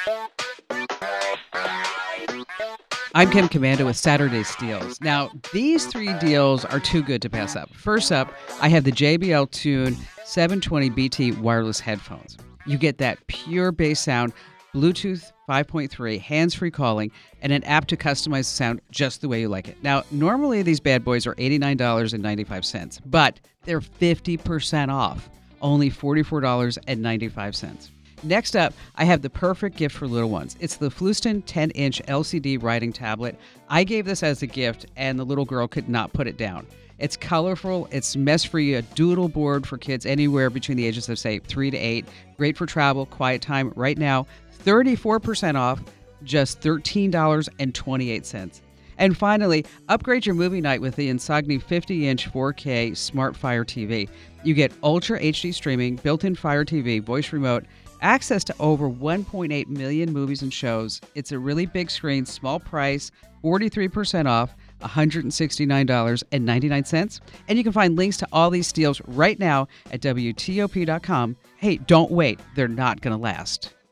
I'm Kim Commando with Saturday Steals. Now, these three deals are too good to pass up. First up, I have the JBL Tune 720 BT wireless headphones. You get that pure bass sound, Bluetooth 5.3, hands-free calling, and an app to customize the sound just the way you like it. Now, normally these bad boys are $89.95, but they're 50% off, only $44.95. Next up, I have the perfect gift for little ones. It's the Fluston 10-inch LCD writing tablet. I gave this as a gift, and the little girl could not put it down. It's colorful, it's mess-free, a doodle board for kids anywhere between the ages of, say, 3 to 8. Great for travel, quiet time. Right now, 34% off, just $13.28. And finally, upgrade your movie night with the Insogni 50-inch 4K Smart Fire TV. You get Ultra HD streaming, built-in Fire TV, voice remote, access to over 1.8 million movies and shows. It's a really big screen, small price, 43% off, $169.99. And you can find links to all these steals right now at WTOP.com. Hey, don't wait. They're not going to last.